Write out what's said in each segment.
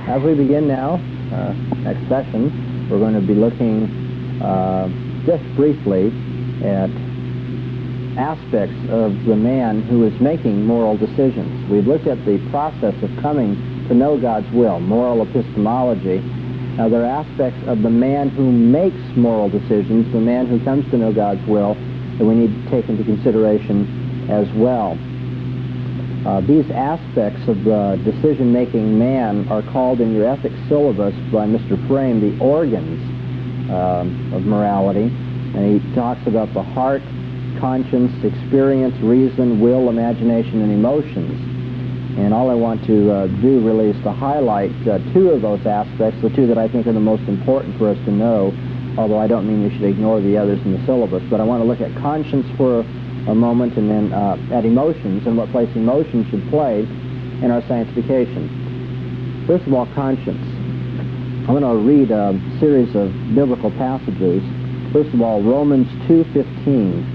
As we begin now, next session, we're going to be looking just briefly at aspects of the man who is making moral decisions. We've looked at the process of coming to know God's will, moral epistemology. Now, there are aspects of the man who makes moral decisions, the man who comes to know God's will, that we need to take into consideration as well. These aspects of the decision-making man are called in your ethics syllabus by Mr. Frame the organs of morality. And he talks about the heart, conscience, experience, reason, will, imagination, and emotions. And all I want to do really is to highlight two of those aspects, the two that I think are the most important for us to know, although I don't mean you should ignore the others in the syllabus. But I want to look at conscience for a moment, and then at emotions and what place emotions should play in our sanctification. First of all, conscience. I'm going to read a series of biblical passages. First of all, Romans 2:15.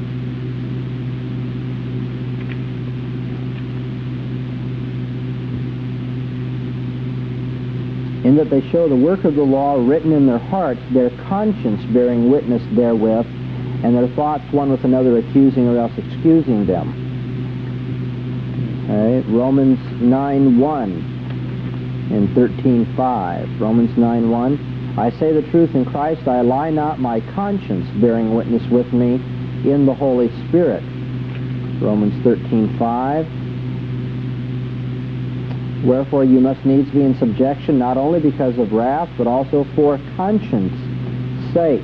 In that they show the work of the law written in their hearts, their conscience bearing witness therewith, and their thoughts one with another accusing or else excusing them. Okay. Romans 9:1 and 13:5. Romans 9:1. I say the truth in Christ, I lie not, my conscience bearing witness with me in the Holy Spirit. Romans 13:5. Wherefore you must needs be in subjection, not only because of wrath, but also for conscience sake.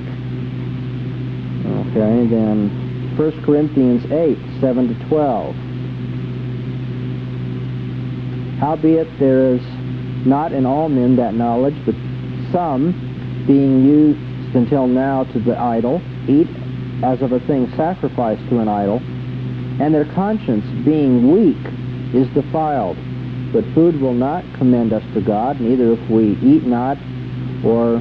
Okay, then 1 Corinthians 8:7-12. Howbeit there is not in all men that knowledge, but some, being used until now to the idol, eat as of a thing sacrificed to an idol, and their conscience, being weak, is defiled. But food will not commend us to God, neither if we eat not, or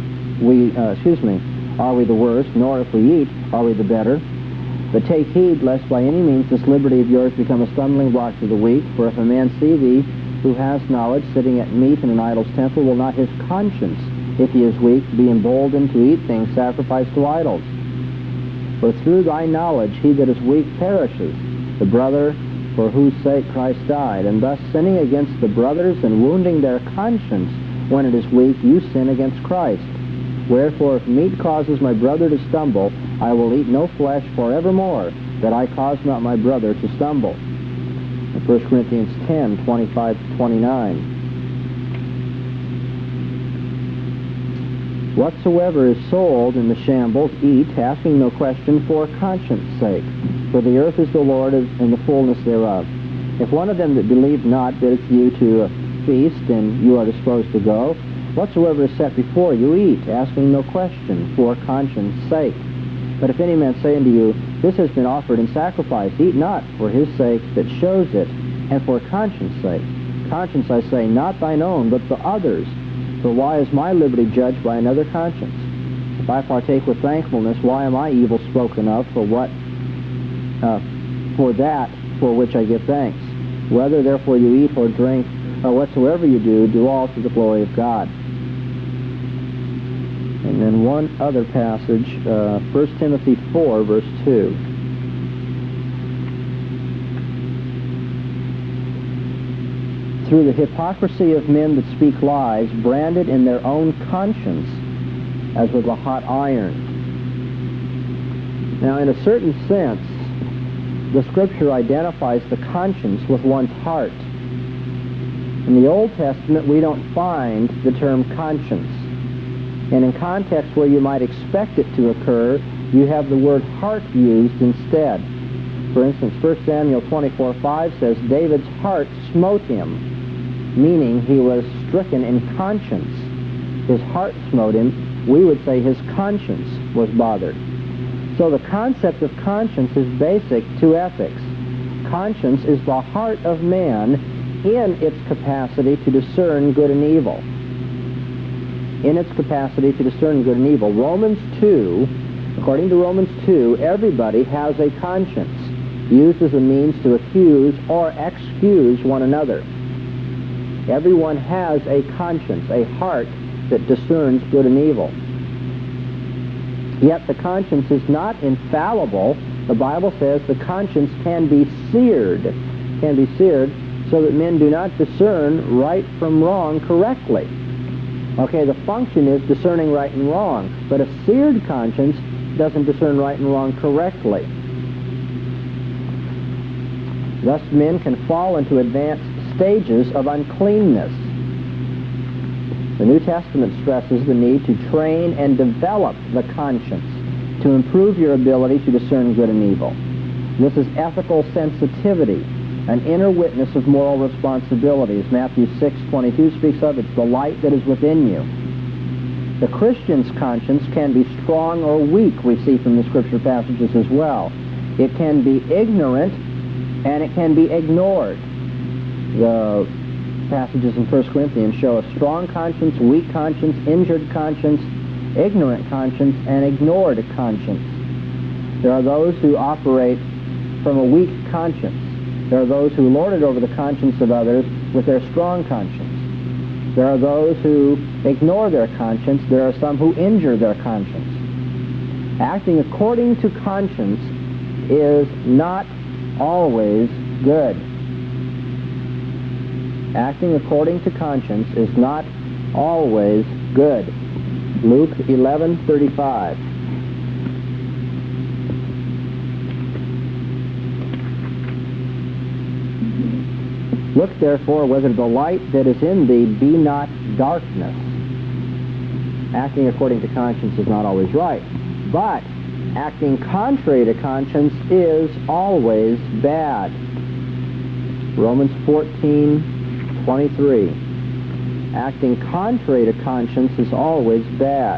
are we the worse, nor if we eat, are we the better. But take heed, lest by any means this liberty of yours become a stumbling block to the weak. For if a man see thee, who has knowledge, sitting at meat in an idol's temple, will not his conscience, if he is weak, be emboldened to eat things sacrificed to idols? For through thy knowledge he that is weak perishes, the brother for whose sake Christ died. And thus sinning against the brothers and wounding their conscience when it is weak, you sin against Christ. Wherefore, if meat causes my brother to stumble, I will eat no flesh forevermore, that I cause not my brother to stumble. 1 Corinthians 10:25-29. Whatsoever is sold in the shambles, eat, asking no question, for conscience sake. For the earth is the Lord and the fullness thereof. If one of them that believe not biddeth you to a feast, and you are disposed to go, whatsoever is set before you, eat, asking no question, for conscience sake. But if any man say unto you, this has been offered in sacrifice, eat not for his sake that shows it, and for conscience sake. Conscience, I say, not thine own, but the other's. For why is my liberty judged by another conscience? If I partake with thankfulness, why am I evil spoken of for that for which I give thanks? Whether therefore you eat or drink, or whatsoever you do, do all to the glory of God. And then one other passage, 1 Timothy 4, verse 2. Through the hypocrisy of men that speak lies, branded in their own conscience as with a hot iron. Now, in a certain sense, the Scripture identifies the conscience with one's heart. In the Old Testament, we don't find the term conscience. And in contexts where you might expect it to occur, you have the word heart used instead. For instance, 1 Samuel 24:5 says, David's heart smote him, meaning he was stricken in conscience. His heart smote him. We would say his conscience was bothered. So the concept of conscience is basic to ethics. Conscience is the heart of man in its capacity to discern good and evil. In its capacity to discern good and evil. According to Romans 2, everybody has a conscience, used as a means to accuse or excuse one another. Everyone has a conscience, a heart that discerns good and evil. Yet the conscience is not infallible. The Bible says the conscience can be seared, so that men do not discern right from wrong correctly. Okay, the function is discerning right and wrong, but a seared conscience doesn't discern right and wrong correctly. Thus men can fall into advanced stages of uncleanness. The New Testament stresses the need to train and develop the conscience to improve your ability to discern good and evil. This is ethical sensitivity, an inner witness of moral responsibilities. Matthew 6:22 speaks of it's the light that is within you. The Christian's conscience can be strong or weak, we see from the scripture passages as well. It can be ignorant and it can be ignored. The passages in 1 Corinthians show a strong conscience, weak conscience, injured conscience, ignorant conscience, and ignored conscience. There are those who operate from a weak conscience. There are those who lord it over the conscience of others with their strong conscience. There are those who ignore their conscience. There are some who injure their conscience. Acting according to conscience is not always good. Acting according to conscience is not always good. Luke 11:35. Look therefore whether the light that is in thee be not darkness. Acting according to conscience is not always right, but acting contrary to conscience is always bad. Romans 14:23. Acting contrary to conscience is always bad.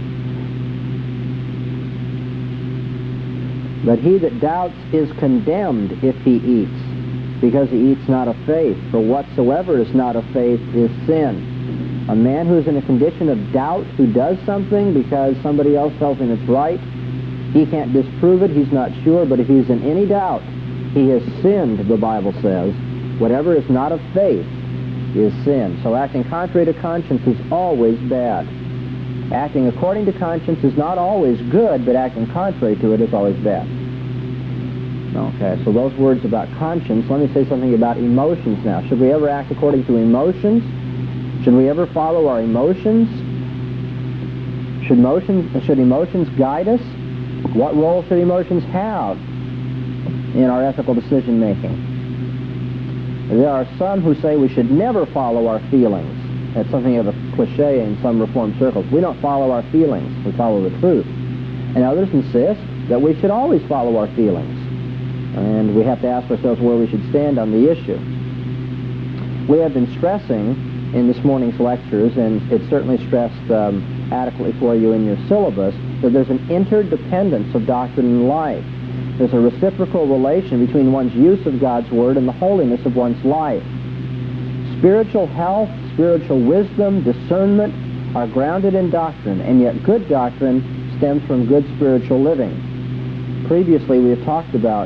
But he that doubts is condemned if he eats, because he eats not of faith. For whatsoever is not of faith is sin. A man who is in a condition of doubt, who does something because somebody else tells him it's right, he can't disprove it, he's not sure, but if he's in any doubt, he has sinned, the Bible says. Whatever is not of faith is sin. So acting contrary to conscience is always bad. Acting according to conscience is not always good, but acting contrary to it is always bad. Okay, so those words about conscience. Let me say something about emotions now. Should we ever act according to emotions? Should we ever follow our emotions? Should emotions guide us? What role should emotions have in our ethical decision making? There are some who say we should never follow our feelings. That's something of a cliche in some Reformed circles. We don't follow our feelings, we follow the truth. And others insist that we should always follow our feelings. And we have to ask ourselves where we should stand on the issue. We have been stressing in this morning's lectures, and it's certainly stressed adequately for you in your syllabus, that there's an interdependence of doctrine and life. There's a reciprocal relation between one's use of God's Word and the holiness of one's life. Spiritual health, spiritual wisdom, discernment are grounded in doctrine, and yet good doctrine stems from good spiritual living. Previously, we have talked about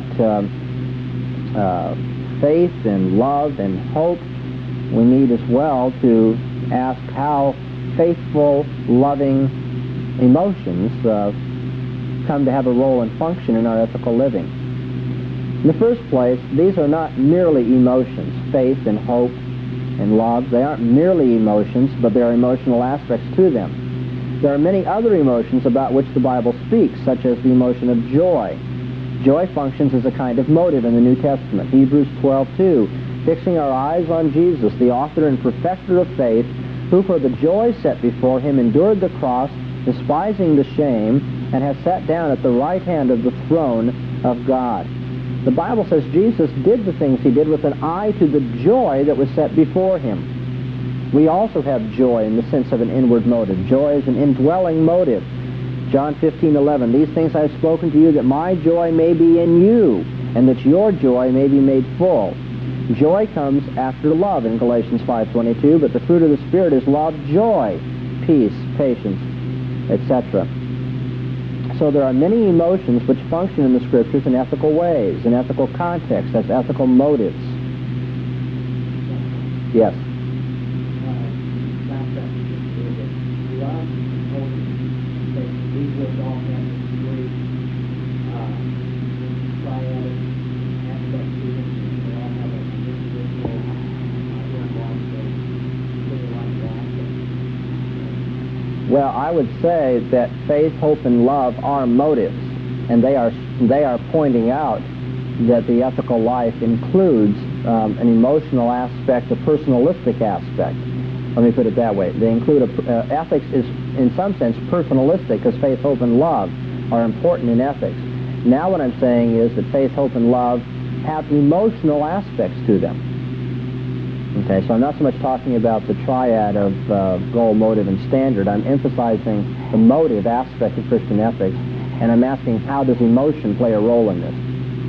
faith and love and hope. We need as well to ask how faithful, loving emotions come to have a role and function in our ethical living. In the first place, these are not merely emotions. Faith and hope and love, they aren't merely emotions, but there are emotional aspects to them. There are many other emotions about which the Bible speaks, such as the emotion of joy. Joy functions as a kind of motive in the New Testament. Hebrews 12:2, fixing our eyes on Jesus, the author and perfecter of faith, who for the joy set before him endured the cross, despising the shame, and has sat down at the right hand of the throne of God. The Bible says Jesus did the things he did with an eye to the joy that was set before him. We also have joy in the sense of an inward motive. Joy is an indwelling motive. John 15:11, these things I have spoken to you that my joy may be in you, and that your joy may be made full. Joy comes after love in Galatians 5:22, but the fruit of the Spirit is love, joy, peace, patience, etc. So there are many emotions which function in the Scriptures in ethical ways, in ethical contexts, as ethical motives. Yes? Well, I would say that faith, hope, and love are motives, and they are pointing out that the ethical life includes an emotional aspect, a personalistic aspect. Let me put it that way. They include ethics is, in some sense, personalistic, because faith, hope, and love are important in ethics. Now what I'm saying is that faith, hope, and love have emotional aspects to them. Okay, so I'm not so much talking about the triad of goal, motive, and standard. I'm emphasizing the motive aspect of Christian ethics, and I'm asking, how does emotion play a role in this?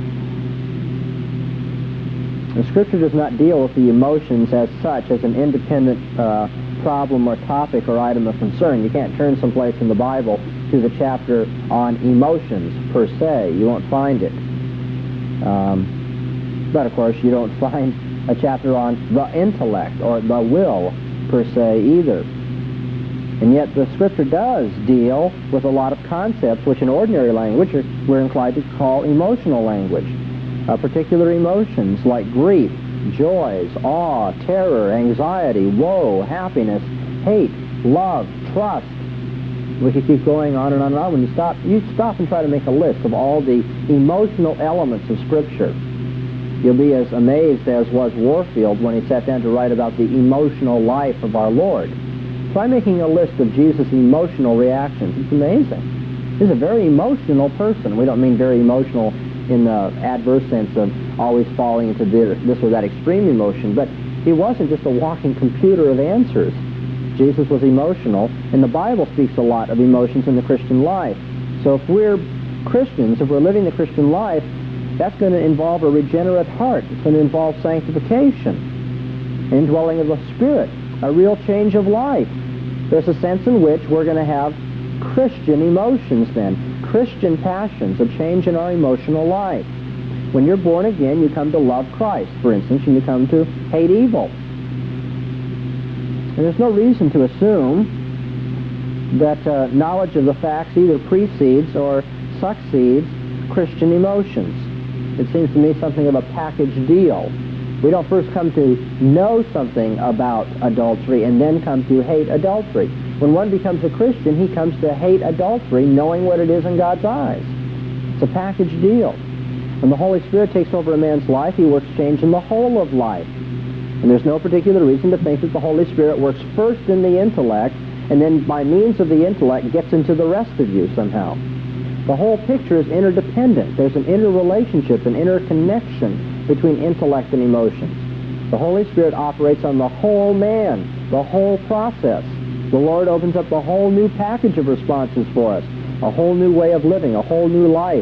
The Scripture does not deal with the emotions as such, as an independent problem or topic or item of concern. You can't turn someplace in the Bible to the chapter on emotions, per se. You won't find it. But, of course, you don't find a chapter on the intellect or the will, per se, either. And yet the Scripture does deal with a lot of concepts which in ordinary language we're inclined to call emotional language. Particular emotions like grief, joys, awe, terror, anxiety, woe, happiness, hate, love, trust. We could keep going on and on and on. When you stop and try to make a list of all the emotional elements of Scripture, you'll be as amazed as was Warfield when he sat down to write about the emotional life of our Lord. Try making a list of Jesus' emotional reactions. It's amazing. He's a very emotional person. We don't mean very emotional in the adverse sense of always falling into this or that extreme emotion, but he wasn't just a walking computer of answers. Jesus was emotional, and the Bible speaks a lot of emotions in the Christian life. So if we're Christians, if we're living the Christian life, that's going to involve a regenerate heart. It's going to involve sanctification, indwelling of the Spirit, a real change of life. There's a sense in which we're going to have Christian emotions then, Christian passions, a change in our emotional life. When you're born again, you come to love Christ, for instance, and you come to hate evil. And there's no reason to assume that knowledge of the facts either precedes or succeeds Christian emotions. It seems to me something of a package deal. We don't first come to know something about adultery and then come to hate adultery. When one becomes a Christian, he comes to hate adultery knowing what it is in God's eyes. It's a package deal. When the Holy Spirit takes over a man's life, he works change in the whole of life. And there's no particular reason to think that the Holy Spirit works first in the intellect and then by means of the intellect gets into the rest of you somehow. The whole picture is interdependent. There's an interrelationship, an interconnection between intellect and emotions. The Holy Spirit operates on the whole man, the whole process. The Lord opens up a whole new package of responses for us, a whole new way of living, a whole new life.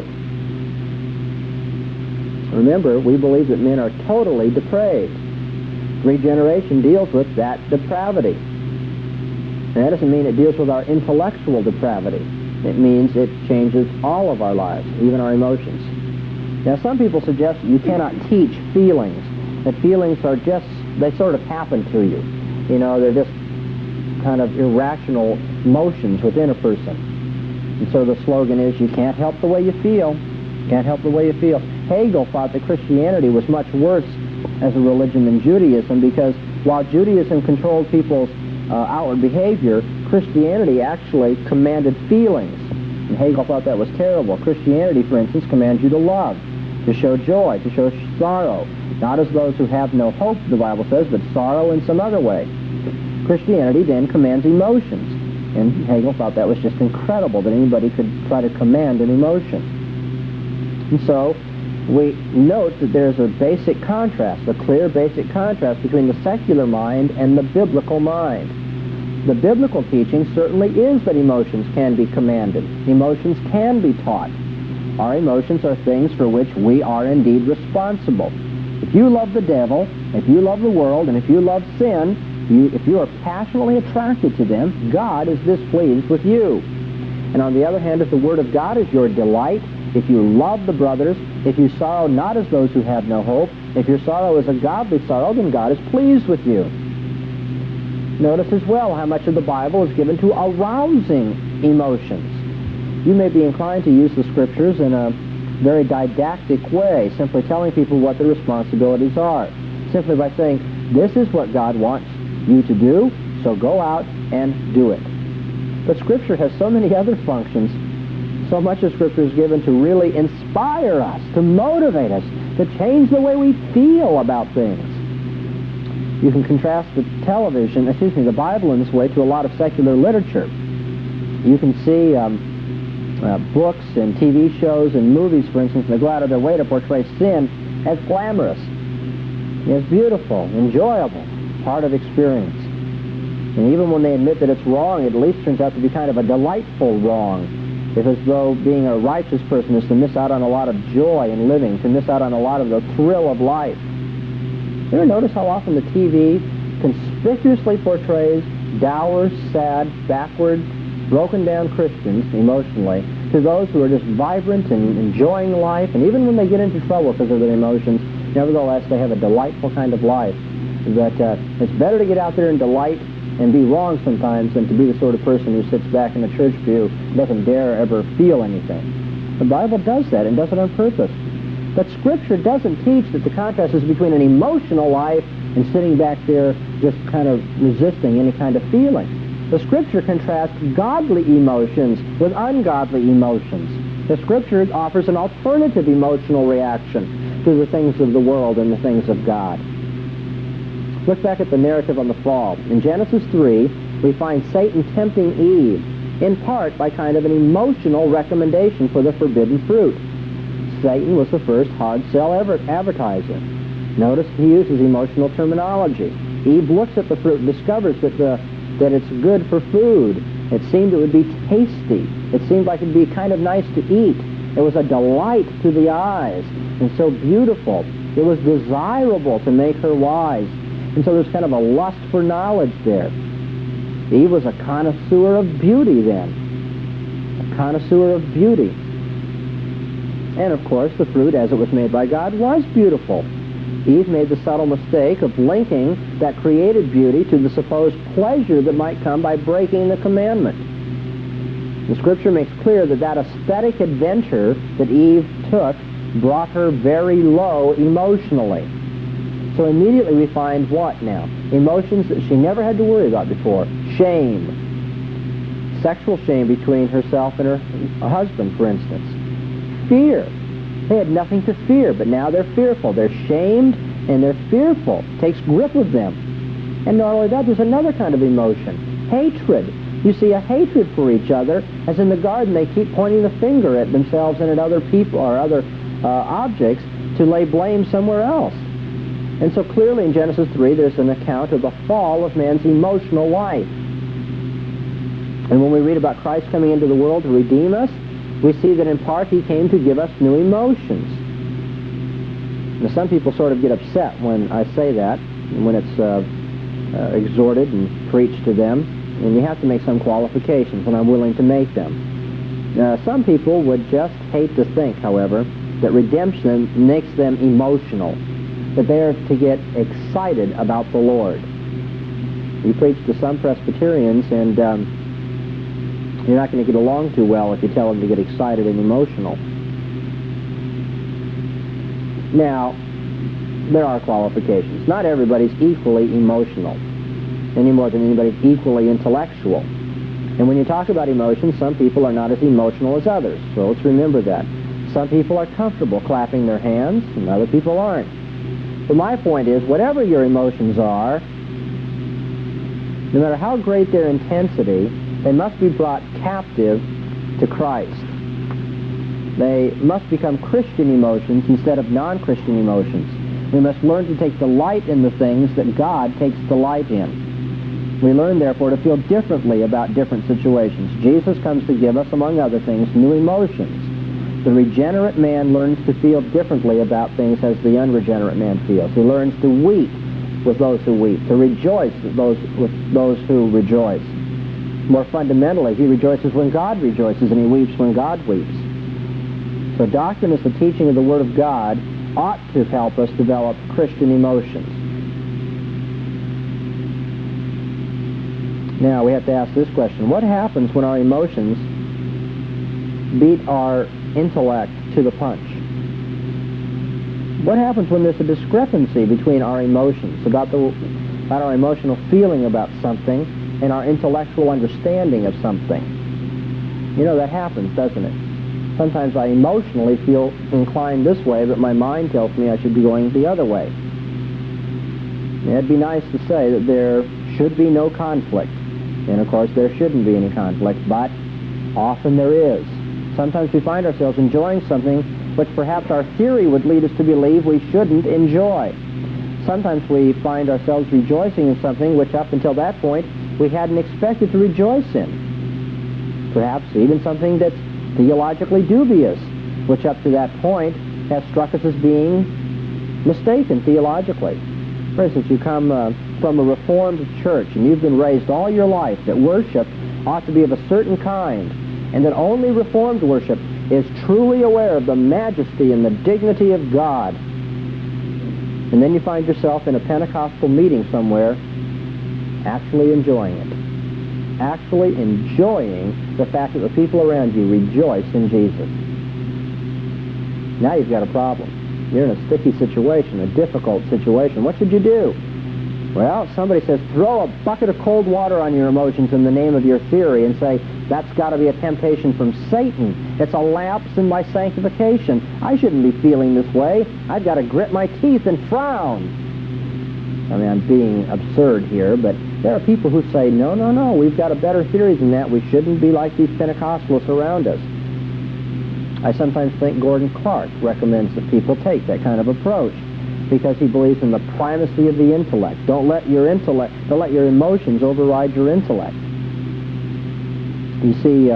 Remember, we believe that men are totally depraved. Regeneration deals with that depravity. And that doesn't mean it deals with our intellectual depravity. It means it changes all of our lives, even our emotions. Now, some people suggest you cannot teach feelings, that feelings are just, they sort of happen to you. You know, they're just kind of irrational motions within a person. And so the slogan is, you can't help the way you feel. Can't help the way you feel. Hegel thought that Christianity was much worse as a religion than Judaism, because while Judaism controlled people's outward behavior, Christianity actually commanded feelings. And Hegel thought that was terrible. Christianity, for instance, commands you to love, to show joy, to show sorrow. Not as those who have no hope, the Bible says, but sorrow in some other way. Christianity then commands emotions. And Hegel thought that was just incredible, that anybody could try to command an emotion. And so we note that there's a basic contrast, a clear basic contrast between the secular mind and the biblical mind. The biblical teaching certainly is that emotions can be commanded. Emotions can be taught. Our emotions are things for which we are indeed responsible. If you love the devil, if you love the world, and if you love sin, if you are passionately attracted to them, God is displeased with you. And on the other hand, if the Word of God is your delight, if you love the brothers, if you sorrow not as those who have no hope, if your sorrow is a godly sorrow, then God is pleased with you. Notice as well how much of the Bible is given to arousing emotions. You may be inclined to use the Scriptures in a very didactic way, simply telling people what their responsibilities are. Simply by saying, this is what God wants you to do, so go out and do it. But Scripture has so many other functions. So much of Scripture is given to really inspire us, to motivate us, to change the way we feel about things. You can contrast the the Bible in this way to a lot of secular literature. You can see books and TV shows and movies, for instance, that go out of their way to portray sin as glamorous, as beautiful, enjoyable, part of experience. And even when they admit that it's wrong, it at least turns out to be kind of a delightful wrong. It's as though being a righteous person is to miss out on a lot of joy in living, to miss out on a lot of the thrill of life. You ever notice how often the TV conspicuously portrays dour, sad, backward, broken-down Christians emotionally to those who are just vibrant and enjoying life, and even when they get into trouble because of their emotions, nevertheless they have a delightful kind of life. That it's better to get out there and delight and be wrong sometimes than to be the sort of person who sits back in a church pew and doesn't dare ever feel anything. The Bible does that and does it on purpose. But Scripture doesn't teach that the contrast is between an emotional life and sitting back there just kind of resisting any kind of feeling. The Scripture contrasts godly emotions with ungodly emotions. The Scripture offers an alternative emotional reaction to the things of the world and the things of God. Look back at the narrative on the fall. In Genesis 3, we find Satan tempting Eve, in part by kind of an emotional recommendation for the forbidden fruit. Satan was the first hard-sell advertiser. Notice he uses emotional terminology. Eve looks at the fruit and discovers that it's good for food. It seemed it would be tasty. It seemed like it would be kind of nice to eat. It was a delight to the eyes and so beautiful. It was desirable to make her wise. And so there's kind of a lust for knowledge there. Eve was a connoisseur of beauty then. A connoisseur of beauty. And of course, the fruit, as it was made by God, was beautiful. Eve made the subtle mistake of linking that created beauty to the supposed pleasure that might come by breaking the commandment. The Scripture makes clear that that aesthetic adventure that Eve took brought her very low emotionally. So immediately we find what now? Emotions that she never had to worry about before. Shame. Sexual shame between herself and her husband, for instance. Fear. They had nothing to fear, but now they're fearful. They're shamed and they're fearful. It takes grip of them. And not only that, there's another kind of emotion. Hatred. You see a hatred for each other, as in the garden they keep pointing the finger at themselves and at other people or other objects to lay blame somewhere else. And so clearly in Genesis 3 there's an account of the fall of man's emotional life. And when we read about Christ coming into the world to redeem us, we see that in part he came to give us new emotions. Now some people sort of get upset when I say that, when it's exhorted and preached to them, and you have to make some qualifications, and I'm willing to make them. Some people would just hate to think, however, that redemption makes them emotional, that they are to get excited about the Lord. You preach to some Presbyterians, and you're not going to get along too well if you tell them to get excited and emotional. Now, there are qualifications. Not everybody's equally emotional, any more than anybody's equally intellectual. And when you talk about emotions, some people are not as emotional as others. So let's remember that. Some people are comfortable clapping their hands, and other people aren't. But my point is, whatever your emotions are, no matter how great their intensity, they must be brought captive to Christ. They must become Christian emotions instead of non-Christian emotions. We must learn to take delight in the things that God takes delight in. We learn, therefore, to feel differently about different situations. Jesus comes to give us, among other things, new emotions. The regenerate man learns to feel differently about things as the unregenerate man feels. He learns to weep with those who weep, to rejoice with those who rejoice. More fundamentally, he rejoices when God rejoices, and he weeps when God weeps. So doctrine as the teaching of the Word of God ought to help us develop Christian emotions. Now, we have to ask this question. What happens when our emotions beat our intellect to the punch? What happens when there's a discrepancy between our emotions, about our emotional feeling about something, in our intellectual understanding of something. You know, that happens, doesn't it? Sometimes I emotionally feel inclined this way, but my mind tells me I should be going the other way. It'd be nice to say that there should be no conflict. And of course there shouldn't be any conflict, but often there is. Sometimes we find ourselves enjoying something which perhaps our theory would lead us to believe we shouldn't enjoy. Sometimes we find ourselves rejoicing in something which up until that point we hadn't expected to rejoice in. Perhaps even something that's theologically dubious, which up to that point has struck us as being mistaken theologically. For instance, you come from a Reformed church and you've been raised all your life that worship ought to be of a certain kind, and that only Reformed worship is truly aware of the majesty and the dignity of God. And then you find yourself in a Pentecostal meeting somewhere actually enjoying it. Actually enjoying the fact that the people around you rejoice in Jesus. Now you've got a problem. You're in a sticky situation, a difficult situation. What should you do? Well, somebody says, throw a bucket of cold water on your emotions in the name of your theory and say, that's got to be a temptation from Satan. It's a lapse in my sanctification. I shouldn't be feeling this way. I've got to grit my teeth and frown. I mean, I'm being absurd here, but there are people who say, no, we've got a better theory than that. We shouldn't be like these Pentecostals around us. I sometimes think Gordon Clark recommends that people take that kind of approach because he believes in the primacy of the intellect. Don't let your emotions override your intellect. You see,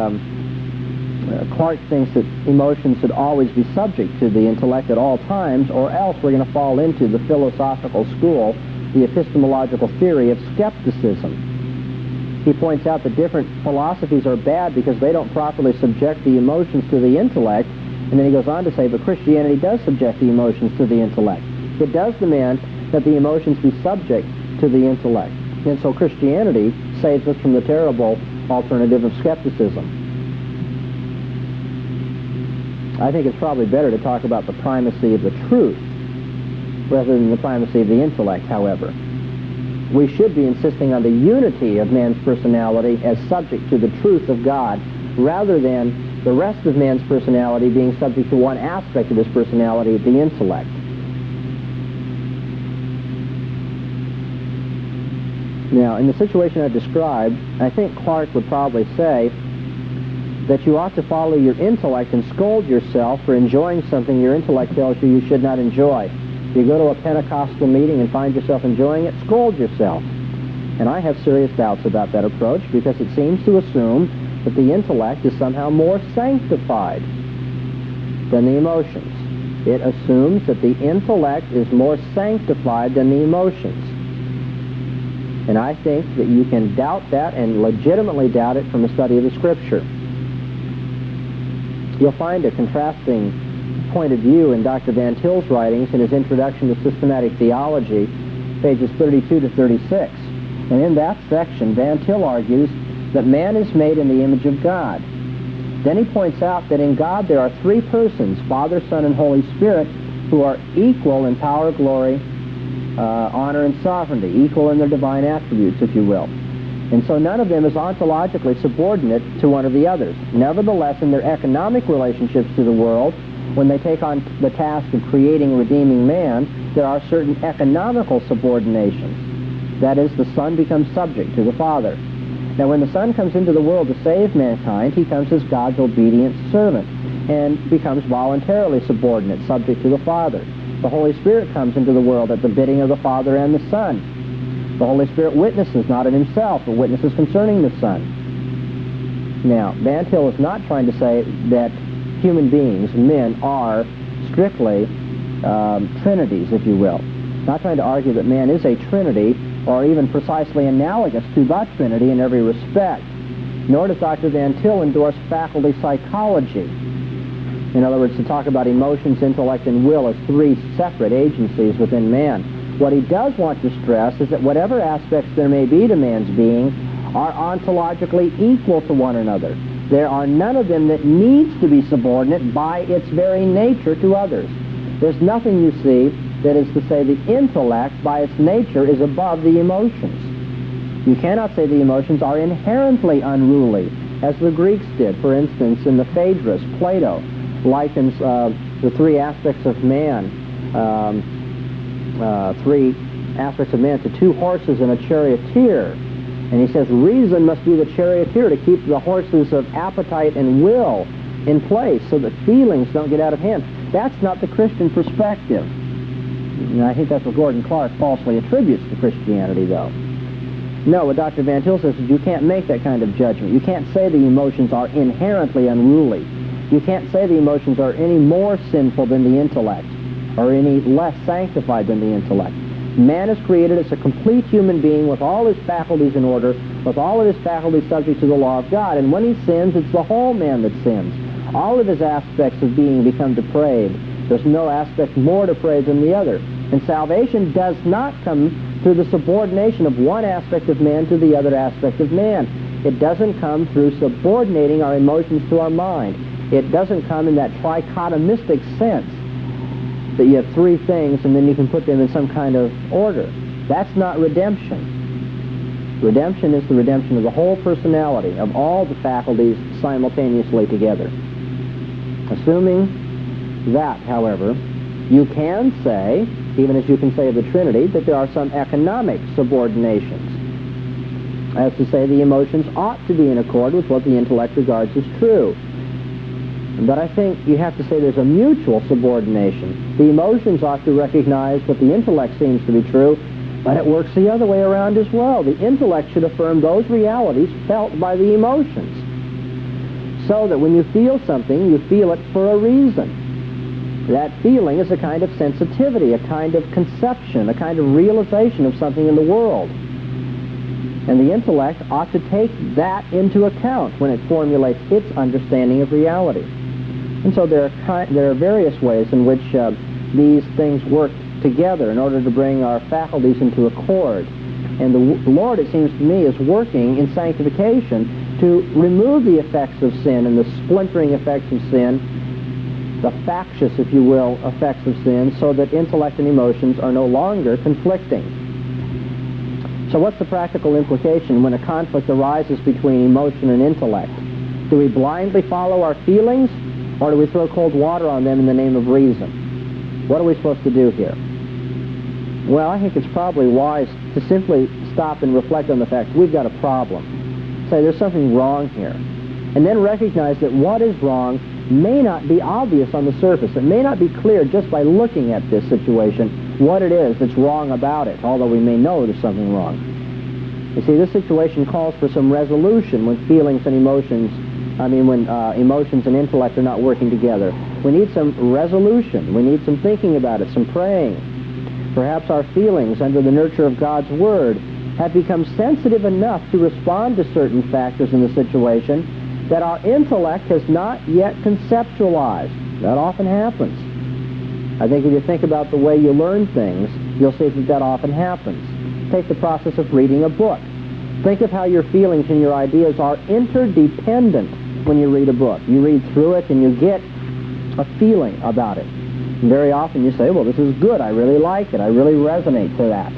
Clark thinks that emotions should always be subject to the intellect at all times, or else we're going to fall into the philosophical school, the epistemological theory of skepticism. He points out that different philosophies are bad because they don't properly subject the emotions to the intellect, and then he goes on to say, but Christianity does subject the emotions to the intellect. It does demand that the emotions be subject to the intellect. And so Christianity saves us from the terrible alternative of skepticism. I think it's probably better to talk about the primacy of the truth rather than the primacy of the intellect, however. We should be insisting on the unity of man's personality as subject to the truth of God, rather than the rest of man's personality being subject to one aspect of his personality, the intellect. Now, in the situation I've described, I think Clark would probably say that you ought to follow your intellect and scold yourself for enjoying something your intellect tells you should not enjoy. If you go to a Pentecostal meeting and find yourself enjoying it, scold yourself. And I have serious doubts about that approach because it seems to assume that the intellect is somehow more sanctified than the emotions. It assumes that the intellect is more sanctified than the emotions. And I think that you can doubt that and legitimately doubt it from a study of the Scripture. You'll find a contrasting point of view in Dr. Van Til's writings in his Introduction to Systematic Theology, pages 32 to 36. And in that section, Van Til argues that man is made in the image of God. Then he points out that in God there are three persons, Father, Son, and Holy Spirit, who are equal in power, glory, honor, and sovereignty, equal in their divine attributes, if you will. And so none of them is ontologically subordinate to one of the others. Nevertheless, in their economic relationships to the world, when they take on the task of creating and redeeming man, there are certain economical subordinations. That is, the Son becomes subject to the Father. Now, when the Son comes into the world to save mankind, he comes as God's obedient servant and becomes voluntarily subordinate, subject to the Father. The Holy Spirit comes into the world at the bidding of the Father and the Son. The Holy Spirit witnesses not in himself, but witnesses concerning the Son. Now, Van Til is not trying to say that human beings, men, are strictly trinities, if you will. Not trying to argue that man is a trinity or even precisely analogous to the Trinity in every respect. Nor does Dr. Van Til endorse faculty psychology. In other words, to talk about emotions, intellect, and will as three separate agencies within man. What he does want to stress is that whatever aspects there may be to man's being are ontologically equal to one another. There are none of them that needs to be subordinate by its very nature to others. There's nothing, you see, that is to say the intellect by its nature is above the emotions. You cannot say the emotions are inherently unruly, as the Greeks did. For instance, in the Phaedrus, Plato likens the three aspects of man, to two horses and a charioteer. And he says reason must be the charioteer to keep the horses of appetite and will in place so that feelings don't get out of hand. That's not the Christian perspective. And I think that's what Gordon Clark falsely attributes to Christianity, though. No, what Dr. Van Til says is you can't make that kind of judgment. You can't say the emotions are inherently unruly. You can't say the emotions are any more sinful than the intellect or any less sanctified than the intellect. Man is created as a complete human being with all his faculties in order, with all of his faculties subject to the law of God. And when he sins, it's the whole man that sins. All of his aspects of being become depraved. There's no aspect more depraved than the other. And salvation does not come through the subordination of one aspect of man to the other aspect of man. It doesn't come through subordinating our emotions to our mind. It doesn't come in that trichotomistic sense that you have three things and then you can put them in some kind of order. That's not redemption. Redemption is the redemption of the whole personality, of all the faculties simultaneously together. Assuming that, however, you can say, even as you can say of the Trinity, that there are some economic subordinations. As to say the emotions ought to be in accord with what the intellect regards as true. But I think you have to say there's a mutual subordination. The emotions ought to recognize what the intellect seems to be true, but it works the other way around as well. The intellect should affirm those realities felt by the emotions. So that when you feel something, you feel it for a reason. That feeling is a kind of sensitivity, a kind of conception, a kind of realization of something in the world. And the intellect ought to take that into account when it formulates its understanding of reality. And so there are various ways in which these things work together in order to bring our faculties into accord. And the Lord, it seems to me, is working in sanctification to remove the effects of sin and the splintering effects of sin, the factious, if you will, effects of sin, so that intellect and emotions are no longer conflicting. So what's the practical implication when a conflict arises between emotion and intellect? Do we blindly follow our feelings, or do we throw cold water on them in the name of reason? What are we supposed to do here? Well, I think it's probably wise to simply stop and reflect on the fact we've got a problem. Say there's something wrong here. And then recognize that what is wrong may not be obvious on the surface. It may not be clear just by looking at this situation what it is that's wrong about it, although we may know there's something wrong. You see, this situation calls for some resolution when feelings and emotions, when emotions and intellect are not working together. We need some resolution. We need some thinking about it, some praying. Perhaps our feelings, under the nurture of God's Word, have become sensitive enough to respond to certain factors in the situation that our intellect has not yet conceptualized. That often happens. I think if you think about the way you learn things, you'll see that often happens. Take the process of reading a book. Think of how your feelings and your ideas are interdependent when you read a book. You read through it and you get a feeling about it. And very often you say, well, this is good. I really like it. I really resonate to that.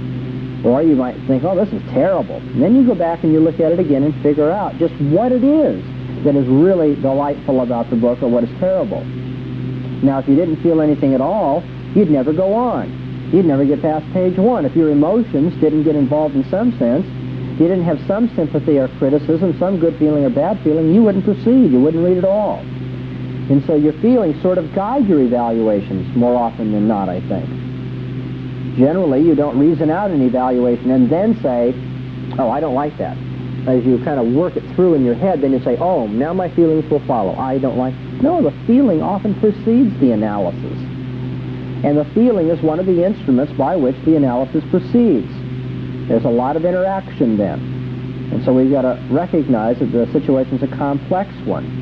Or you might think, oh, this is terrible. And then you go back and you look at it again and figure out just what it is that is really delightful about the book or what is terrible. Now, if you didn't feel anything at all, you'd never go on. You'd never get past page 1. If your emotions didn't get involved in some sense, you didn't have some sympathy or criticism, some good feeling or bad feeling, you wouldn't proceed. You wouldn't read at all. And so your feelings sort of guide your evaluations more often than not, I think. Generally, you don't reason out an evaluation and then say, oh, I don't like that. As you kind of work it through in your head, then you say, oh, now my feelings will follow. I don't like... No, the feeling often precedes the analysis. And the feeling is one of the instruments by which the analysis proceeds. There's a lot of interaction then. And so we've got to recognize that the situation's a complex one.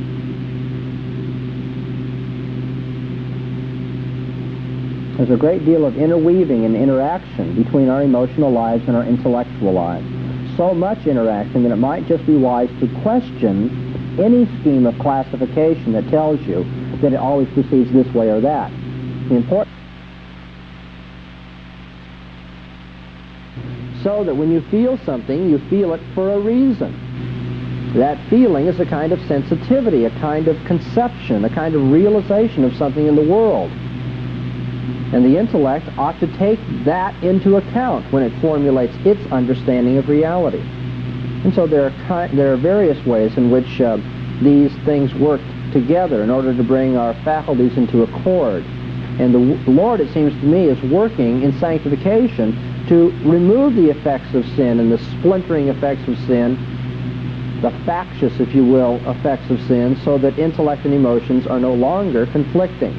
There's a great deal of interweaving and interaction between our emotional lives and our intellectual lives. So much interaction that it might just be wise to question any scheme of classification that tells you that it always proceeds this way or that. The important so that when you feel something, you feel it for a reason. That feeling is a kind of sensitivity, a kind of conception, a kind of realization of something in the world. And the intellect ought to take that into account when it formulates its understanding of reality. And so there are various ways in which these things work together in order to bring our faculties into accord. And the Lord, it seems to me, is working in sanctification to remove the effects of sin and the splintering effects of sin, the factious, if you will, effects of sin, so that intellect and emotions are no longer conflicting.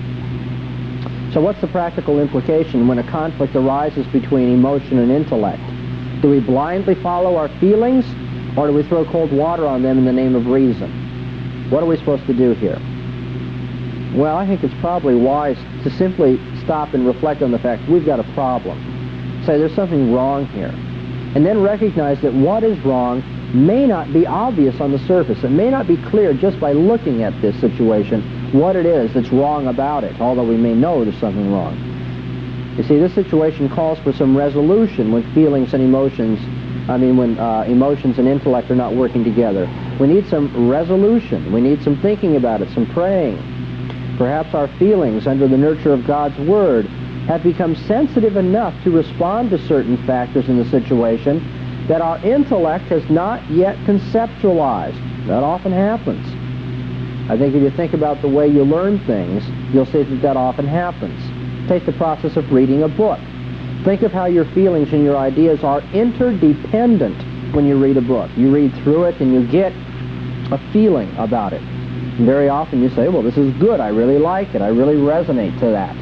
So what's the practical implication when a conflict arises between emotion and intellect? Do we blindly follow our feelings, or do we throw cold water on them in the name of reason? What are we supposed to do here? Well, I think it's probably wise to simply stop and reflect on the fact we've got a problem. Say there's something wrong here. And then recognize that what is wrong may not be obvious on the surface. It may not be clear just by looking at this situation what it is that's wrong about it, although we may know there's something wrong. You see, this situation calls for some resolution when feelings and emotions, when emotions and intellect are not working together. We need some resolution. We need some thinking about it, some praying. Perhaps our feelings, under the nurture of God's Word, have become sensitive enough to respond to certain factors in the situation that our intellect has not yet conceptualized. That often happens. I think if you think about the way you learn things, you'll see that often happens. Take the process of reading a book. Think of how your feelings and your ideas are interdependent when you read a book. You read through it and you get a feeling about it. And very often you say, well, this is good. I really like it. I really resonate to that.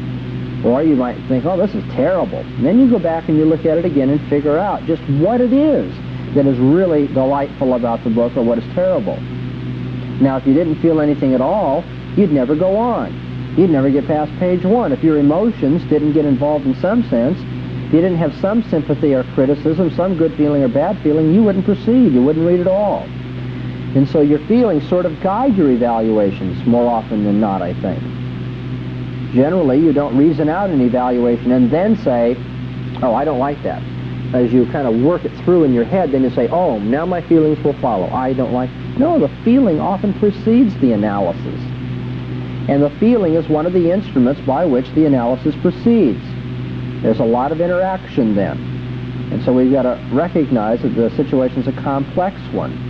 Or you might think, oh, this is terrible. And then you go back and you look at it again and figure out just what it is that is really delightful about the book or what is terrible. Now, if you didn't feel anything at all, you'd never go on. You'd never get past page 1. If your emotions didn't get involved in some sense, if you didn't have some sympathy or criticism, some good feeling or bad feeling, you wouldn't proceed. You wouldn't read at all. And so your feelings sort of guide your evaluations more often than not, I think. Generally, you don't reason out an evaluation and then say, oh, I don't like that. As you kind of work it through in your head, then you say, oh, now my feelings will follow. I don't like... No, the feeling often precedes the analysis. And the feeling is one of the instruments by which the analysis proceeds. There's a lot of interaction then. And so we've got to recognize that the situation's a complex one.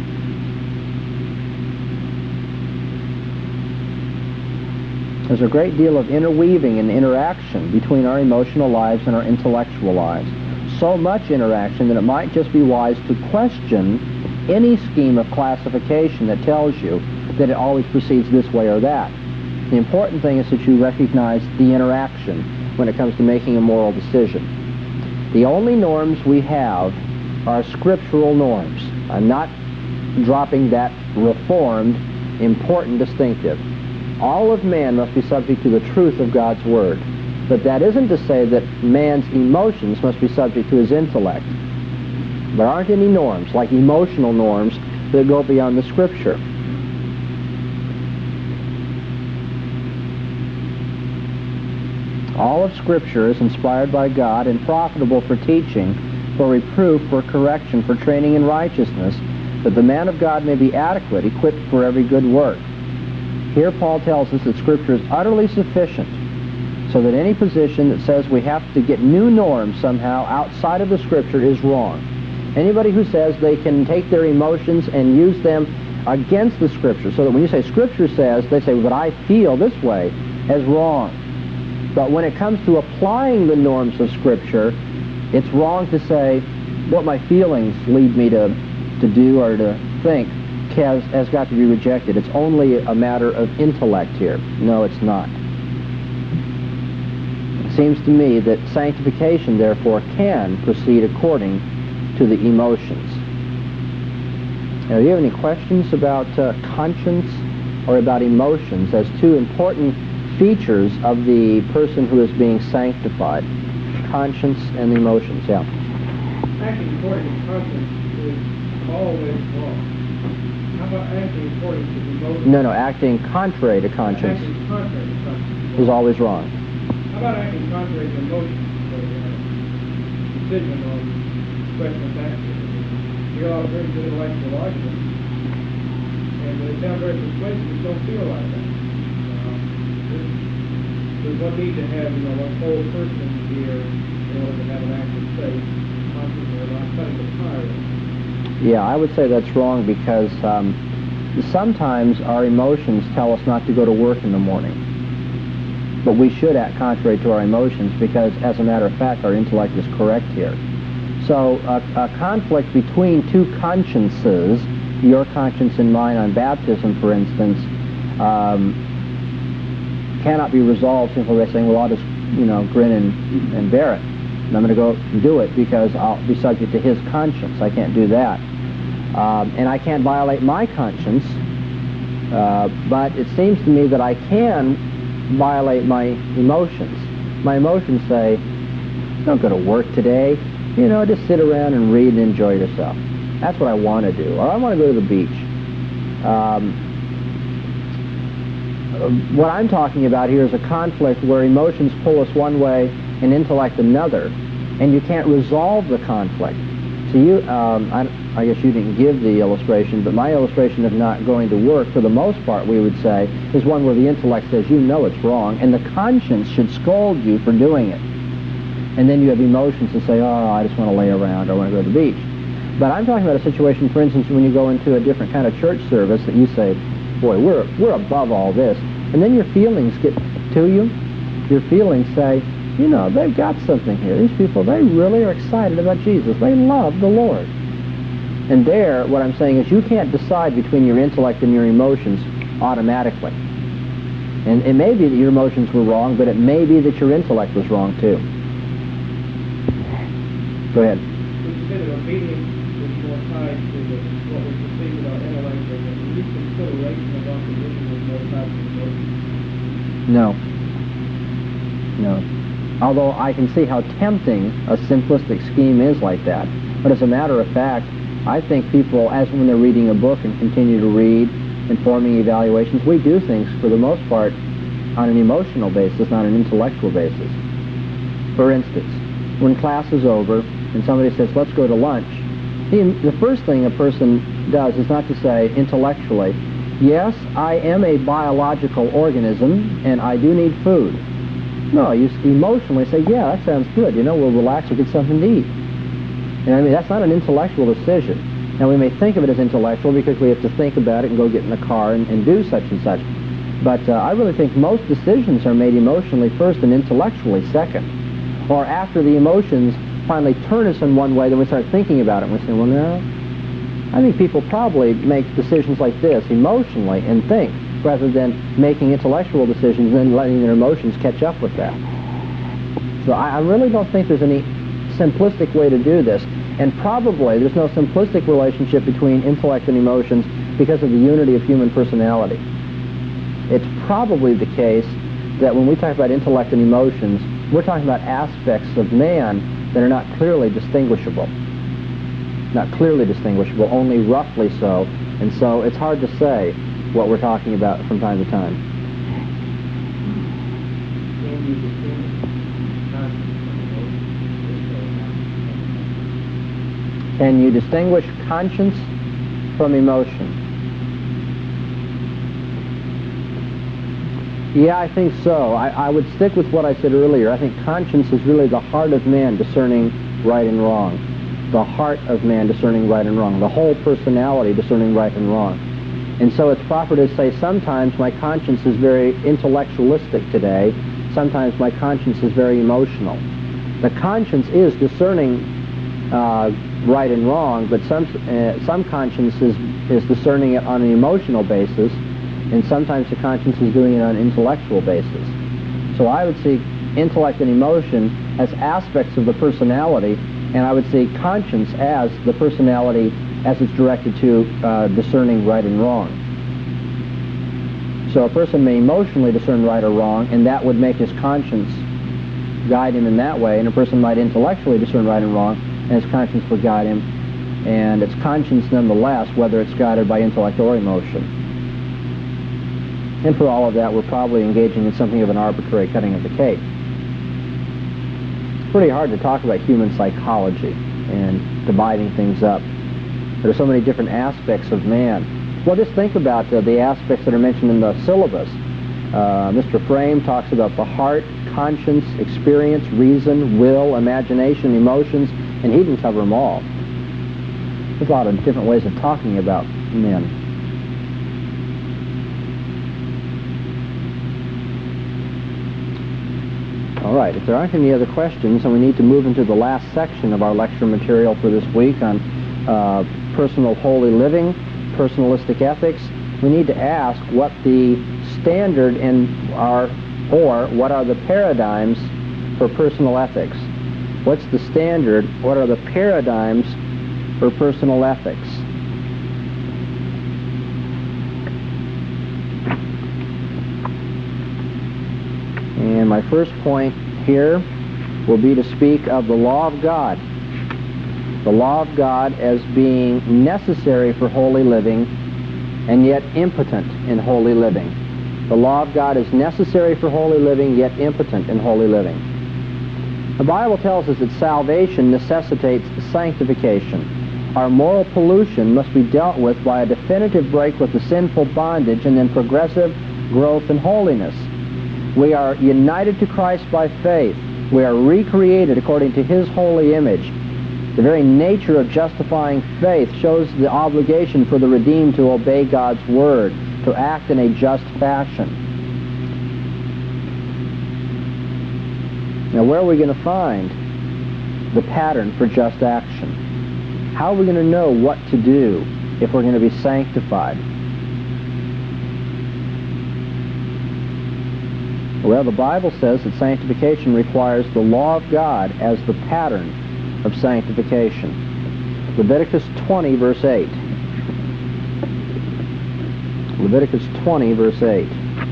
There's a great deal of interweaving and interaction between our emotional lives and our intellectual lives. So much interaction that it might just be wise to question any scheme of classification that tells you that it always proceeds this way or that. The important thing is that you recognize the interaction when it comes to making a moral decision. The only norms we have are scriptural norms. I'm not dropping that reformed, important distinctive. All of man must be subject to the truth of God's Word. But that isn't to say that man's emotions must be subject to his intellect. There aren't any norms, like emotional norms, that go beyond the Scripture. All of Scripture is inspired by God and profitable for teaching, for reproof, for correction, for training in righteousness, that the man of God may be adequate, equipped for every good work. Here Paul tells us that Scripture is utterly sufficient, so that any position that says we have to get new norms somehow outside of the Scripture is wrong. Anybody who says they can take their emotions and use them against the Scripture, so that when you say Scripture says, they say, but I feel this way, is wrong. But when it comes to applying the norms of Scripture, it's wrong to say what my feelings lead me to do or to think has got to be rejected. It's only a matter of intellect here. No, it's not. It seems to me that sanctification, therefore, can proceed according to the emotions. Now, do you have any questions about conscience or about emotions as two important features of the person who is being sanctified? Conscience and emotions, yeah. Acting according to conscience is always wrong. How about acting according to emotions? No, acting contrary to conscience Acting contrary to conscience is always wrong. How about acting contrary to emotions? So, decision on question back to you. You all have very good intellectual arguments, and they sound very persuasive, but don't feel like that. There's one need to have, one whole person here in order to have an active faith, consciously or not cutting the tire. Yeah, I would say that's wrong because sometimes our emotions tell us not to go to work in the morning. But we should act contrary to our emotions because, as a matter of fact, our intellect is correct here. So a conflict between two consciences, your conscience and mine on baptism, for instance, cannot be resolved simply by saying, well, I'll just, grin and bear it. And I'm going to go and do it because I'll be subject to his conscience. I can't do that. And I can't violate my conscience, but it seems to me that I can violate my emotions. My emotions say, don't go to work today, just sit around and read and enjoy yourself. That's what I want to do. Or I want to go to the beach. What I'm talking about here is a conflict where emotions pull us one way and intellect another, and you can't resolve the conflict. So I guess you didn't give the illustration, but my illustration of not going to work, for the most part, we would say, is one where the intellect says, it's wrong, and the conscience should scold you for doing it. And then you have emotions that say, I just want to lay around, or I want to go to the beach. But I'm talking about a situation, for instance, when you go into a different kind of church service that you say, boy, we're above all this. And then your feelings get to you. Your feelings say, they've got something here. These people, they really are excited about Jesus. They love the Lord. And there, what I'm saying is you can't decide between your intellect and your emotions automatically. And it may be that your emotions were wrong, but it may be that your intellect was wrong too. Go ahead. Would you say that obedience is more tied to what we perceive with our intellect, or at least consideration of our position is more tied to emotion? No. Although I can see how tempting a simplistic scheme is like that. But as a matter of fact, I think people, as when they're reading a book and continue to read and forming evaluations, we do things, for the most part, on an emotional basis, not an intellectual basis. For instance, when class is over and somebody says, let's go to lunch, the first thing a person does is not to say intellectually, yes, I am a biological organism and I do need food. No, you emotionally say, yeah, that sounds good. We'll relax, we'll get something to eat. That's not an intellectual decision. Now, we may think of it as intellectual because we have to think about it and go get in the car and do such and such. But I really think most decisions are made emotionally first and intellectually second. Or after the emotions finally turn us in one way, then we start thinking about it and we say, well, no. I think people probably make decisions like this emotionally and think, rather than making intellectual decisions and then letting their emotions catch up with that. So I really don't think there's any simplistic way to do this. And probably there's no simplistic relationship between intellect and emotions because of the unity of human personality. It's probably the case that when we talk about intellect and emotions, we're talking about aspects of man that are not clearly distinguishable. Not clearly distinguishable, only roughly so. And so it's hard to say what we're talking about from time to time. Can you distinguish conscience from emotion? Yeah, I think so. I would stick with what I said earlier. I think conscience is really the heart of man discerning right and wrong. The heart of man discerning right and wrong. The whole personality discerning right and wrong. And so it's proper to say sometimes my conscience is very intellectualistic today. Sometimes my conscience is very emotional. The conscience is discerning right and wrong, but some conscience is discerning it on an emotional basis, and sometimes the conscience is doing it on an intellectual basis. So I would see intellect and emotion as aspects of the personality, and I would see conscience as the personality as it's directed to discerning right and wrong. So a person may emotionally discern right or wrong, and that would make his conscience guide him in that way, and a person might intellectually discern right and wrong, and his conscience would guide him, and it's conscience nonetheless, whether it's guided by intellect or emotion. And for all of that, we're probably engaging in something of an arbitrary cutting of the cake. It's pretty hard to talk about human psychology. and dividing things up. There are so many different aspects of man. Well, just think about the aspects that are mentioned in the syllabus. Mr. Frame talks about the heart, conscience, experience, reason, will, imagination, emotions, and he didn't cover them all. There's a lot of different ways of talking about men. All right, if there aren't any other questions, then we need to move into the last section of our lecture material for this week on personal holy living, personalistic ethics. We need to ask what the standard or what are the paradigms for personal ethics. What's the standard? What are the paradigms for personal ethics? And my first point here will be to speak of the law of God. The law of God as being necessary for holy living and yet impotent in holy living. The law of God is necessary for holy living, yet impotent in holy living. The Bible tells us that salvation necessitates sanctification. Our moral pollution must be dealt with by a definitive break with the sinful bondage and then progressive growth in holiness. We are united to Christ by faith. We are recreated according to His holy image. The very nature of justifying faith shows the obligation for the redeemed to obey God's word, to act in a just fashion. Now, where are we going to find the pattern for just action? How are we going to know what to do if we're going to be sanctified? Well, the Bible says that sanctification requires the law of God as the pattern of sanctification. Leviticus 20, verse 8. Leviticus 20, verse 8.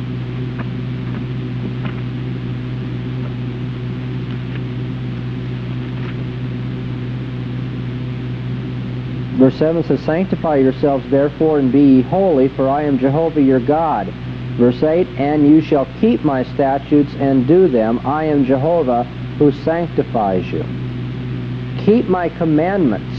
Verse 7 says, "Sanctify yourselves therefore, and be ye holy, for I am Jehovah your God." Verse 8, "And you shall keep my statutes and do them. I am Jehovah who sanctifies you." Keep my commandments.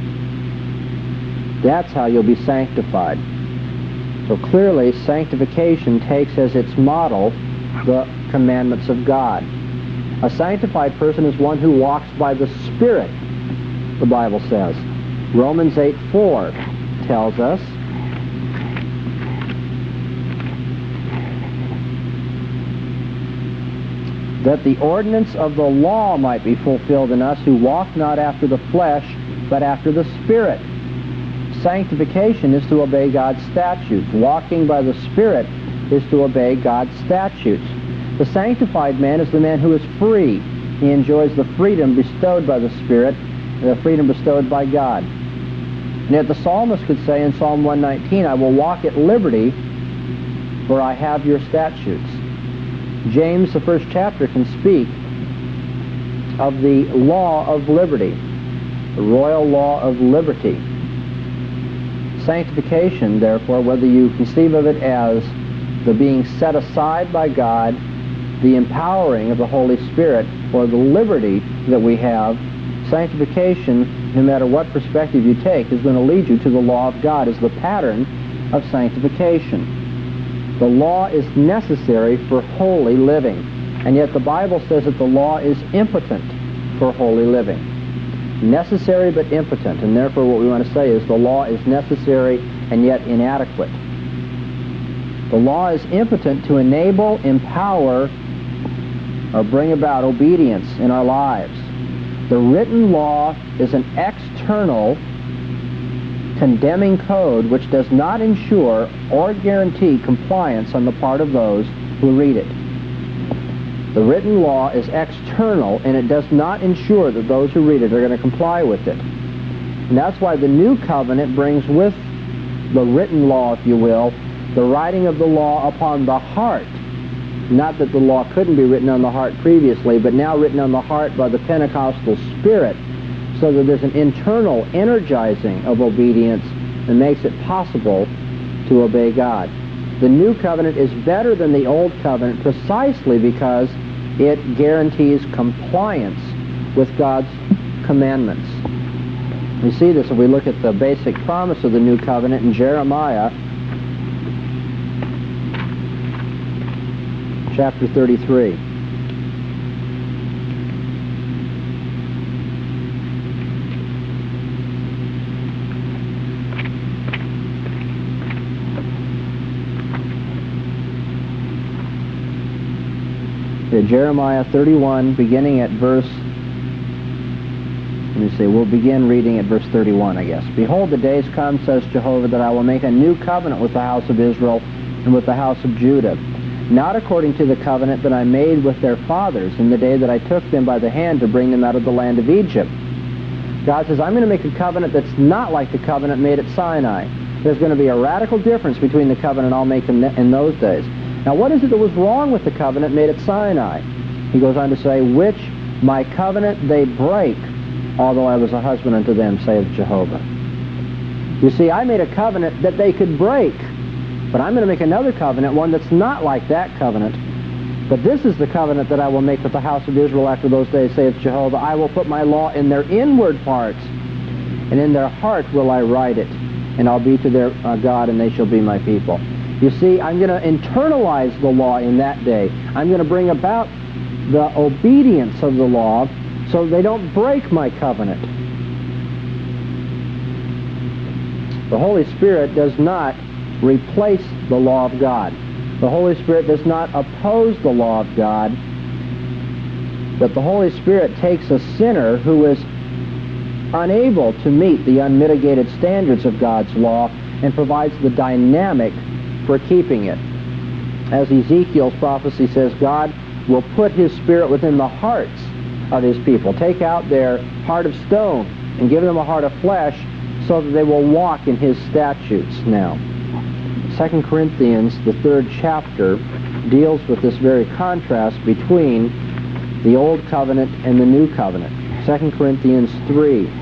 That's how you'll be sanctified. So clearly, sanctification takes as its model the commandments of God. A sanctified person is one who walks by the Spirit, the Bible says. Romans 8:4 tells us that the ordinance of the law might be fulfilled in us who walk not after the flesh, but after the Spirit. Sanctification is to obey God's statutes. Walking by the Spirit is to obey God's statutes. The sanctified man is the man who is free. He enjoys the freedom bestowed by the Spirit, the freedom bestowed by God. And yet the psalmist could say in Psalm 119, "I will walk at liberty, for I have your statutes." James, the first chapter, can speak of the law of liberty, the royal law of liberty. Sanctification, therefore, whether you conceive of it as the being set aside by God, the empowering of the Holy Spirit, or the liberty that we have, sanctification, no matter what perspective you take, is going to lead you to the law of God as the pattern of sanctification. The law is necessary for holy living, and yet the Bible says that the law is impotent for holy living. Necessary but impotent, and therefore what we want to say is the law is necessary and yet inadequate. The law is impotent to enable, empower, or bring about obedience in our lives. The written law is an external condemning code which does not ensure or guarantee compliance on the part of those who read it. The written law is external, and it does not ensure that those who read it are going to comply with it. And that's why the new covenant brings with the written law, if you will, the writing of the law upon the heart. Not that the law couldn't be written on the heart previously, but now written on the heart by the Pentecostal Spirit, so that there's an internal energizing of obedience that makes it possible to obey God. The new covenant is better than the old covenant precisely because it guarantees compliance with God's commandments. We see this if we look at the basic promise of the new covenant in Jeremiah chapter 33. Jeremiah 31, beginning at verse, we'll begin reading at verse 31, I guess. Behold, the days come, says Jehovah, that I will make a new covenant with the house of Israel and with the house of Judah, not according to the covenant that I made with their fathers in the day that I took them by the hand to bring them out of the land of Egypt. God says, I'm going to make a covenant that's not like the covenant made at Sinai. There's going to be a radical difference between the covenant I'll make in those days. Now, what is it that was wrong with the covenant made at Sinai? He goes on to say, which my covenant they break, although I was a husband unto them, saith Jehovah. You see, I made a covenant that they could break, but I'm going to make another covenant, one that's not like that covenant. But this is the covenant that I will make with the house of Israel after those days, saith Jehovah. I will put my law in their inward parts, and in their heart will I write it, and I'll be to their God, and they shall be my people. You see, I'm going to internalize the law in that day. I'm going to bring about the obedience of the law so they don't break my covenant. The Holy Spirit does not replace the law of God. The Holy Spirit does not oppose the law of God, but the Holy Spirit takes a sinner who is unable to meet the unmitigated standards of God's law and provides the dynamic for keeping it. As Ezekiel's prophecy says, God will put His Spirit within the hearts of His people, take out their heart of stone and give them a heart of flesh so that they will walk in His statutes. Now, 2 Corinthians, the 3rd chapter, deals with this very contrast between the Old Covenant and the New Covenant. 2 Corinthians 3.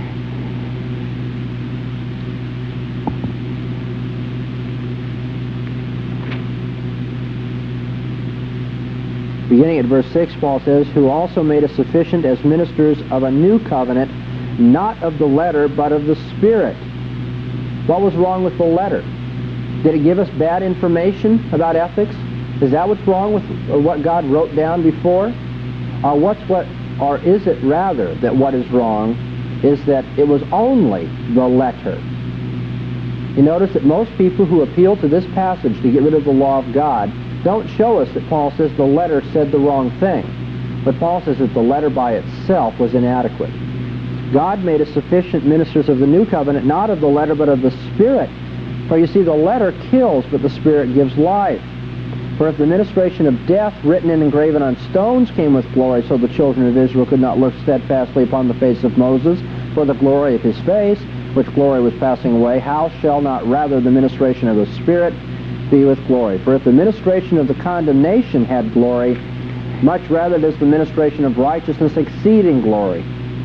Beginning at verse 6, Paul says, who also made us sufficient as ministers of a new covenant, not of the letter, but of the Spirit. What was wrong with the letter? Did it give us bad information about ethics? Is that what's wrong with what God wrote down before? Or is it rather that what is wrong is that it was only the letter? You notice that most people who appeal to this passage to get rid of the law of God don't show us that Paul says the letter said the wrong thing. But Paul says that the letter by itself was inadequate. God made us sufficient ministers of the new covenant, not of the letter, but of the Spirit. For you see, the letter kills, but the Spirit gives life. For if the ministration of death, written and engraven on stones, came with glory, so the children of Israel could not look steadfastly upon the face of Moses for the glory of his face, which glory was passing away, how shall not rather the ministration of the Spirit be with glory? For if the ministration of the condemnation had glory, much rather does the ministration of righteousness exceed in glory.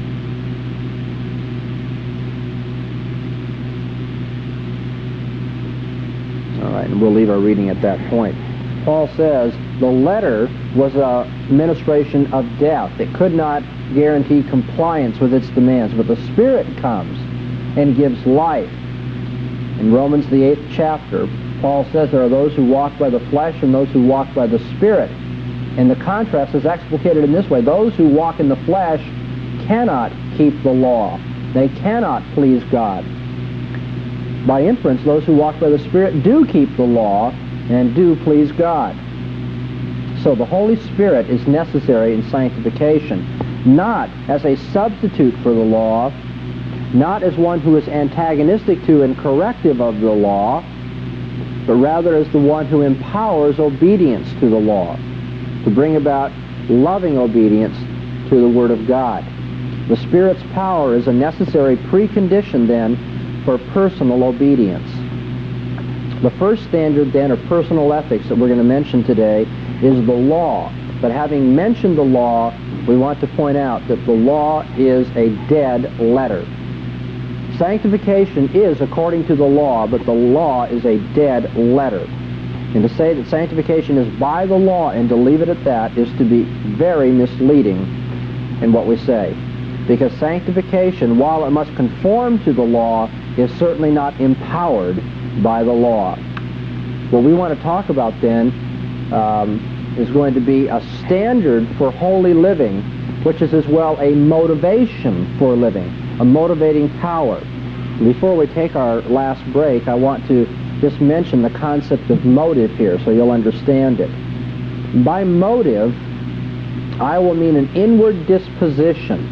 All right, and we'll leave our reading at that point. Paul says the letter was a ministration of death. It could not guarantee compliance with its demands, but the Spirit comes and gives life. In Romans, the 8th chapter, Paul says there are those who walk by the flesh and those who walk by the Spirit. And the contrast is explicated in this way. Those who walk in the flesh cannot keep the law. They cannot please God. By inference, those who walk by the Spirit do keep the law and do please God. So the Holy Spirit is necessary in sanctification, not as a substitute for the law, not as one who is antagonistic to and corrective of the law, but rather as the one who empowers obedience to the law, to bring about loving obedience to the Word of God. The Spirit's power is a necessary precondition, then, for personal obedience. The first standard, then, of personal ethics that we're going to mention today is the law. But having mentioned the law, we want to point out that the law is a dead letter. Sanctification is according to the law, but the law is a dead letter. And to say that sanctification is by the law and to leave it at that is to be very misleading in what we say. because sanctification, while it must conform to the law, is certainly not empowered by the law. What we want to talk about then is going to be a standard for holy living, which is as well a motivation for living, a motivating power. Before we take our last break, I want to just mention the concept of motive here so you'll understand it. By motive, I will mean an inward disposition,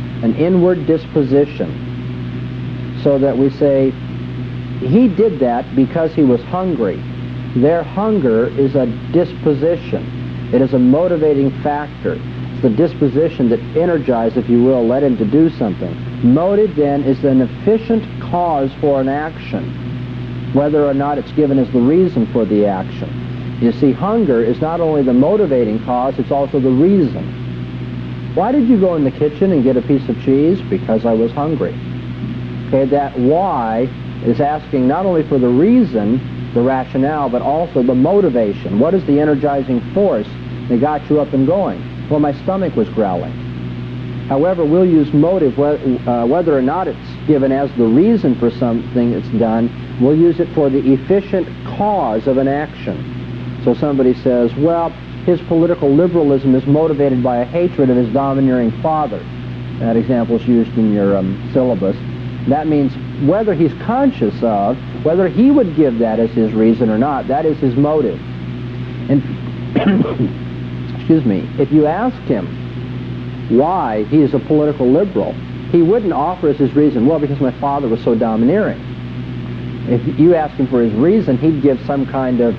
so that we say, he did that because he was hungry. Their hunger is a disposition. It is a motivating factor. It's the disposition that energizes, if you will, led him to do something. Motive, then, is an efficient cause for an action, whether or not it's given as the reason for the action. You see, hunger is not only the motivating cause, it's also the reason. Why did you go in the kitchen and get a piece of cheese? Because I was hungry. Okay, that why is asking not only for the reason, the rationale, but also the motivation. What is the energizing force that got you up and going? Well, my stomach was growling. However, we'll use motive, whether or not it's given as the reason for something that's done, we'll use it for the efficient cause of an action. So somebody says, well, his political liberalism is motivated by a hatred of his domineering father. That example is used in your syllabus. That means whether he's conscious of, whether he would give that as his reason or not, that is his motive. And excuse me, if you asked him why he is a political liberal, he wouldn't offer as his reason, well, because my father was so domineering. If you asked him for his reason, he'd give some kind of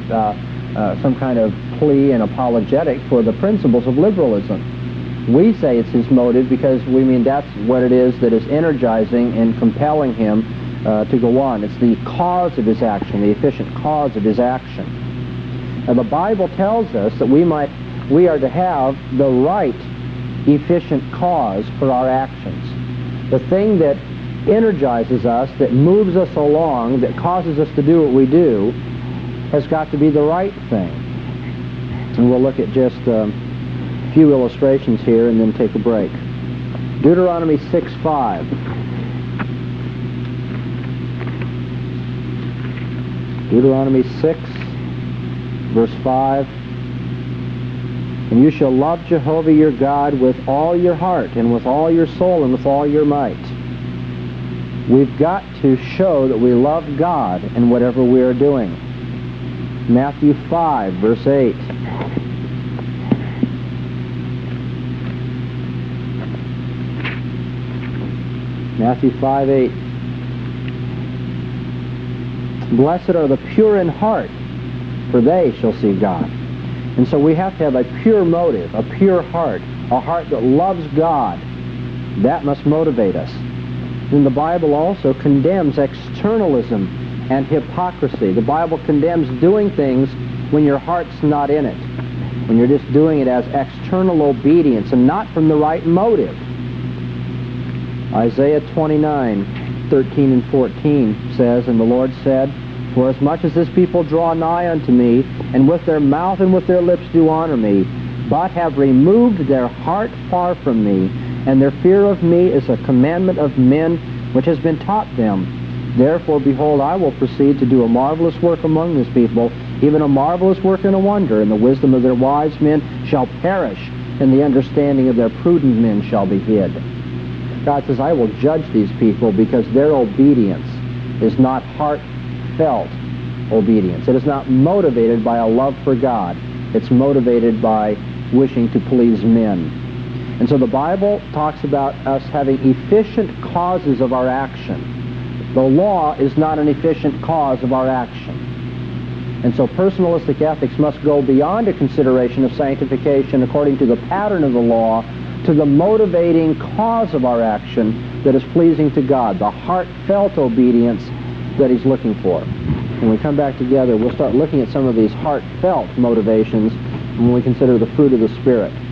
plea and apologetic for the principles of liberalism. We say it's his motive because we mean that's what it is that is energizing and compelling him to go on. It's the cause of his action, the efficient cause of his action. Now, the Bible tells us that we are to have the right efficient cause for our actions. The thing that energizes us, that moves us along, that causes us to do what we do, has got to be the right thing. And we'll look at just a few illustrations here and then take a break. Deuteronomy 6:5. Deuteronomy 6, verse 5. And you shall love Jehovah your God with all your heart and with all your soul and with all your might. We've got to show that we love God in whatever we are doing. Matthew 5, verse 8. Matthew 5:8. Blessed are the pure in heart, for they shall see God. And so we have to have a pure motive, a pure heart, a heart that loves God. That must motivate us. Then the Bible also condemns externalism and hypocrisy. The Bible condemns doing things when your heart's not in it, when you're just doing it as external obedience and not from the right motive. Isaiah 29:13 and 14 says, And the Lord said, For as much as this people draw nigh unto me, and with their mouth and with their lips do honor me, but have removed their heart far from me, and their fear of me is a commandment of men which has been taught them. Therefore, behold, I will proceed to do a marvelous work among this people, even a marvelous work and a wonder, and the wisdom of their wise men shall perish, and the understanding of their prudent men shall be hid. God says, I will judge these people because their obedience is not heartfelt obedience. It is not motivated by a love for God. It's motivated by wishing to please men. And so the Bible talks about us having efficient causes of our action. The law is not an efficient cause of our action. And so personalistic ethics must go beyond a consideration of sanctification according to the pattern of the law to the motivating cause of our action that is pleasing to God, the heartfelt obedience that He's looking for. When we come back together, we'll start looking at some of these heartfelt motivations when we consider the fruit of the Spirit.